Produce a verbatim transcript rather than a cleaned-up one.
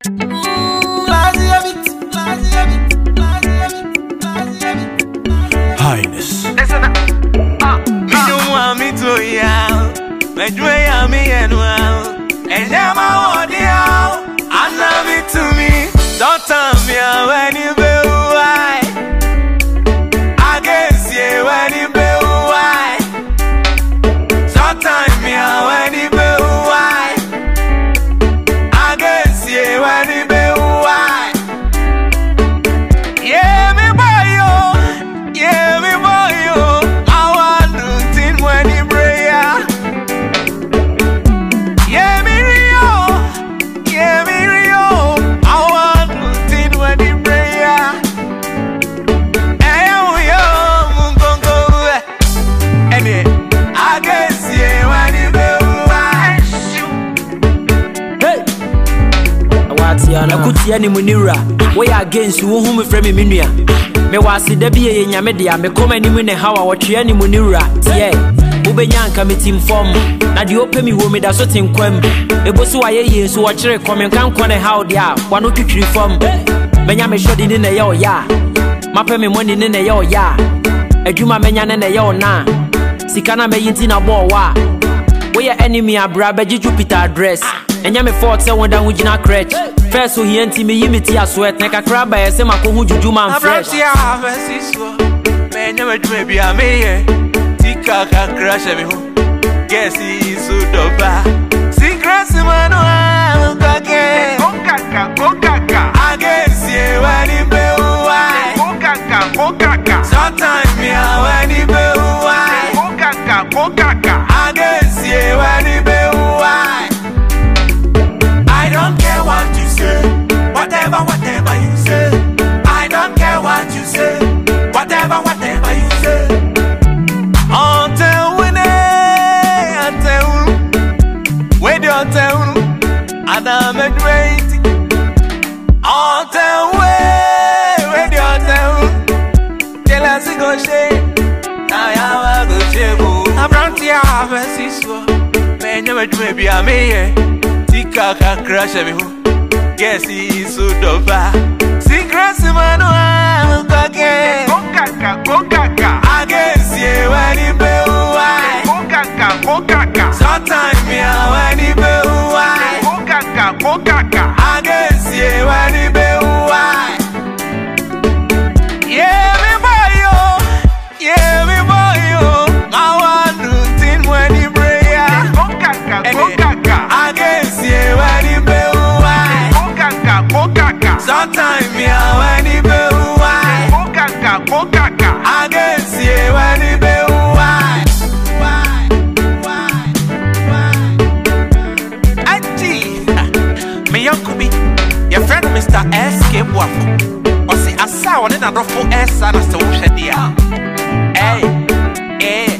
Highness. Listen up. Ah, me don't want me to yell. Me do ya me and well. And now my word yell. I love it to me. Don't tell me when you be why. I guess yeah when you be why. Don't tell me when you be why. I guess yeah when you be why. Yeah me boy yo. Yeah me boy yo. I want to think when you pray. Yeah me Rio. Yeah me Rio. I want to think when you pray. Hey yo mungongo. Anyway, I guess yeah when you be why. Hey, Awatiana Kutiani Munira. We are against you whom me frame minua. Me wasi debi ye nyame dia me koma ni mu ne hawa wotwe ni munira. Yeah. Ubenyanka me team form. Na di ope mi wo me da so tenkwam. Ebosi wa ye ye so wo kire komen kan kone how dia. Wano twitwiri form. Menya me shodi ni ne ye oya. Mape me money ni ne ye oya. Adwuma menya ne ne ye ona. Sika na me yinti na bo wa. We your enemy abra beji Jupiter address. Enya me fort say won da hujina crutch. First so he anti me yimiti asweat na kakra ba yese makohu juju man fresh. Abranti a versiso. Me nyame dwuma bia me ye. Tika kakra she me ho. Guess he so doba. Secret mano a kake. Kokaka kokaka. I guess ye when he be why. Kokaka kokaka. Sometimes me a when he be why. Kokaka kokaka. I guess ye when he be why. I don't care what you say, whatever, whatever you say. I don't care what you say, whatever, whatever you say. Until when I tell you, when you tell you, and I'm a great. Until when you tell you, tell us to go shake. I am a good shake. I'm not here, I'm a sister. Man, you're maybe I'm here. Kaka crash me ho. Guess he so doba. Secret mano a kake. Kokaka kokaka. I guess ye when he be why. Kokaka kokaka. Sometimes me a when he be why. Kokaka kokaka. I guess ye when he be why. Yeah me boy yo. Yeah me boy yo. I want to think when he pray. Kokaka kokaka. I guess yeah when he be why. Kokaka kokaka. Sometimes me a when he be why. Kokaka kokaka. I guess yeah when he be why. Why? Why? Why? Auntie, me uncle be your friend Mister S K Wako. Or say I saw one in a ruffle S and I saw she dia. Hey, hey.